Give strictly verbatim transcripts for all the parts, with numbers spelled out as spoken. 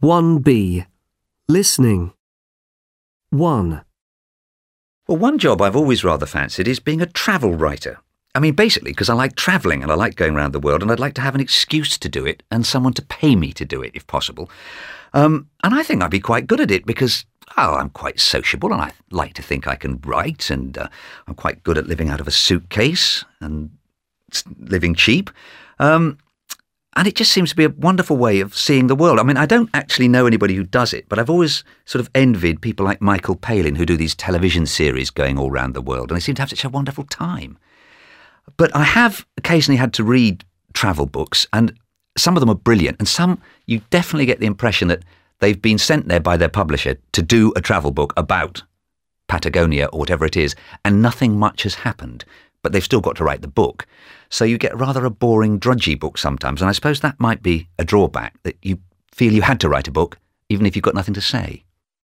one B. Listening. one. Well, one job I've always rather fancied is being a travel writer. I mean, basically because I like travelling and I like going around the world and I'd like to have an excuse to do it and someone to pay me to do it, if possible. Um, and I think I'd be quite good at it because, oh, I'm quite sociable and I like to think I can write and uh, I'm quite good at living out of a suitcase and living cheap. Um, and it just seems to be a wonderful way of seeing the world. I mean, I don't actually know anybody who does it, but I've always sort of envied people like Michael Palin who do these television series going all around the world and they seem to have such a wonderful time. But I have occasionally had to read travel books and some of them are brilliant and some you definitely get the impression that they've been sent there by their publisher to do a travel book about Patagonia or whatever it is and nothing much has happened, but they've still got to write the book. So you get rather a boring, drudgy book sometimes and I suppose that might be a drawback, that you feel you had to write a book even if you've got nothing to say.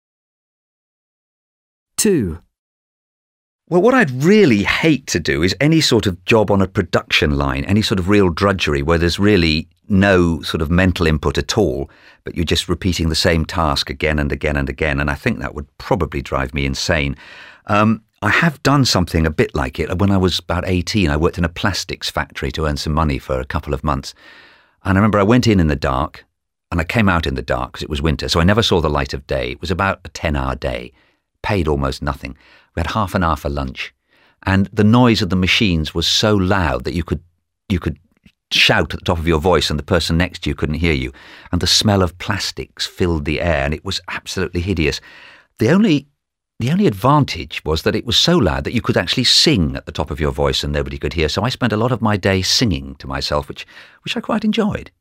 two. Well, what I'd really hate to do is any sort of job on a production line, any sort of real drudgery where there's really no sort of mental input at all, but you're just repeating the same task again and again and again, and I think that would probably drive me insane. Um, I have done something a bit like it. When I was about eighteen, I worked in a plastics factory to earn some money for a couple of months. And I remember I went in in the dark, and I came out in the dark because it was winter, so I never saw the light of day. It was about a ten-hour day, paid almost nothing. We had half an hour for lunch, and the noise of the machines was so loud that you could you could shout at the top of your voice and the person next to you couldn't hear you, and the smell of plastics filled the air, and it was absolutely hideous. The only the only advantage was that it was so loud that you could actually sing at the top of your voice and nobody could hear, so I spent a lot of my day singing to myself, which which I quite enjoyed.